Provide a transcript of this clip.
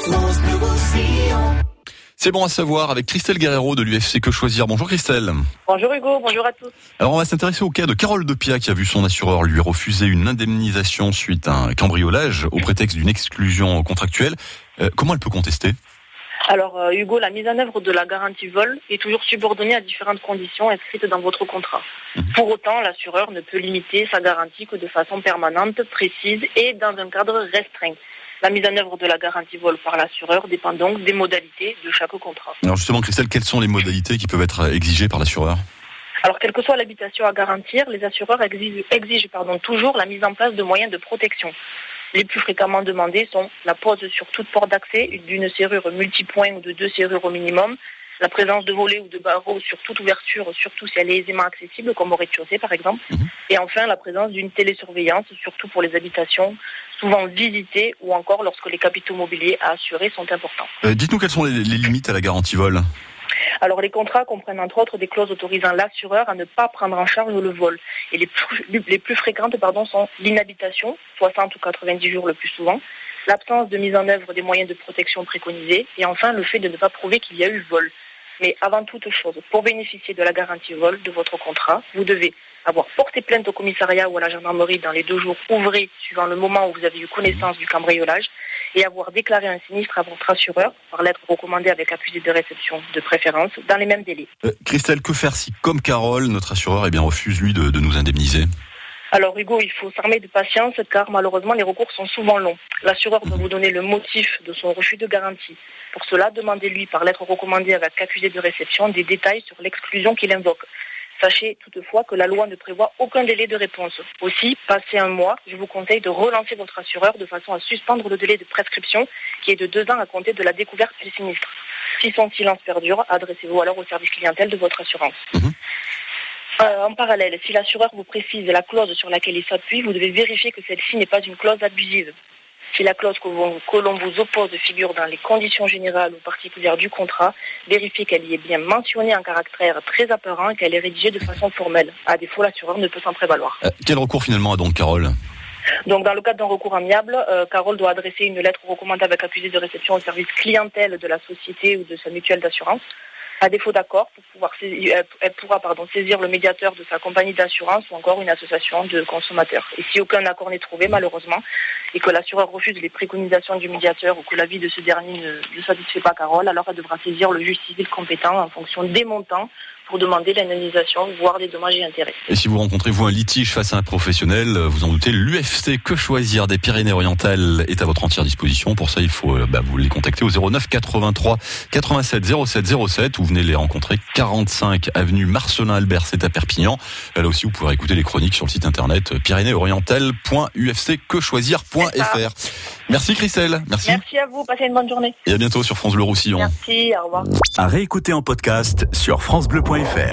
C'est bon à savoir avec Christelle Guerrero de l'UFC Que Choisir. Bonjour Christelle. Bonjour Hugo, bonjour à tous. Alors on va s'intéresser au cas de Carole Depia qui a vu son assureur lui refuser une indemnisation suite à un cambriolage au prétexte d'une exclusion contractuelle. Comment elle peut contester ? Alors Hugo, la mise en œuvre de la garantie vol est toujours subordonnée à différentes conditions inscrites dans votre contrat. Pour autant, l'assureur ne peut limiter sa garantie que de façon permanente, précise et dans un cadre restreint. La mise en œuvre de la garantie vol par l'assureur dépend donc des modalités de chaque contrat. Alors justement Christelle, quelles sont les modalités qui peuvent être exigées par l'assureur ? Alors quelle que soit l'habitation à garantir, les assureurs exigent toujours la mise en place de moyens de protection. Les plus fréquemment demandés sont la pose sur toute porte d'accès d'une serrure multipoint ou de 2 serrures au minimum, la présence de volets ou de barreaux sur toute ouverture, surtout si elle est aisément accessible, comme au rez-de-chaussée par exemple, et enfin la présence d'une télésurveillance, surtout pour les habitations souvent visitées ou encore lorsque les capitaux mobiliers à assurer sont importants. Dites-nous quelles sont les limites à la garantie vol ? Alors les contrats comprennent entre autres des clauses autorisant l'assureur à ne pas prendre en charge le vol. Et les plus fréquentes sont l'inhabitation, 60 ou 90 jours le plus souvent, l'absence de mise en œuvre des moyens de protection préconisés et enfin le fait de ne pas prouver qu'il y a eu vol. Mais avant toute chose, pour bénéficier de la garantie vol de votre contrat, vous devez avoir porté plainte au commissariat ou à la gendarmerie dans les 2 jours ouvrés suivant le moment où vous avez eu connaissance du cambriolage et avoir déclaré un sinistre à votre assureur par lettre recommandée avec accusé de réception de préférence dans les mêmes délais. Christelle, que faire si, comme Carole, notre assureur refuse lui de nous indemniser ? Alors Hugo, il faut s'armer de patience car malheureusement les recours sont souvent longs. L'assureur doit vous donner le motif de son refus de garantie. Pour cela, demandez-lui par lettre recommandée avec accusé de réception des détails sur l'exclusion qu'il invoque. Sachez toutefois que la loi ne prévoit aucun délai de réponse. Aussi, passé un mois, je vous conseille de relancer votre assureur de façon à suspendre le délai de prescription qui est de 2 ans à compter de la découverte du sinistre. Si son silence perdure, adressez-vous alors au service clientèle de votre assurance. En parallèle, si l'assureur vous précise la clause sur laquelle il s'appuie, vous devez vérifier que celle-ci n'est pas une clause abusive. Si la clause que l'on vous oppose figure dans les conditions générales ou particulières du contrat, vérifiez qu'elle y est bien mentionnée en caractère très apparent et qu'elle est rédigée de façon formelle. À défaut, l'assureur ne peut s'en prévaloir. Quel recours finalement a donc Carole ? Donc, dans le cadre d'un recours amiable, Carole doit adresser une lettre recommandée avec accusé de réception au service clientèle de la société ou de sa mutuelle d'assurance. À défaut d'accord, elle pourra saisir le médiateur de sa compagnie d'assurance ou encore une association de consommateurs. Et si aucun accord n'est trouvé, malheureusement, et que l'assureur refuse les préconisations du médiateur ou que l'avis de ce dernier ne satisfait pas Carole, alors elle devra saisir le juge civil compétent en fonction des montants pour demander l'indemnisation, voire des dommages et intérêts. Et si vous rencontrez un litige face à un professionnel, vous en doutez, l'UFC Que Choisir des Pyrénées-Orientales est à votre entière disposition. Pour ça, il faut vous les contacter au 09 83 87 07 07 ou venez les rencontrer 45 avenue Marcelin-Albert, c'est à Perpignan. Là aussi, vous pourrez écouter les chroniques sur le site internet pyrénées-orientales.ufcquechoisir.fr. Merci Christelle. Merci à vous, passez une bonne journée. Et à bientôt sur France Bleu Roussillon. Merci, au revoir. À réécouter en podcast sur francebleu.fr.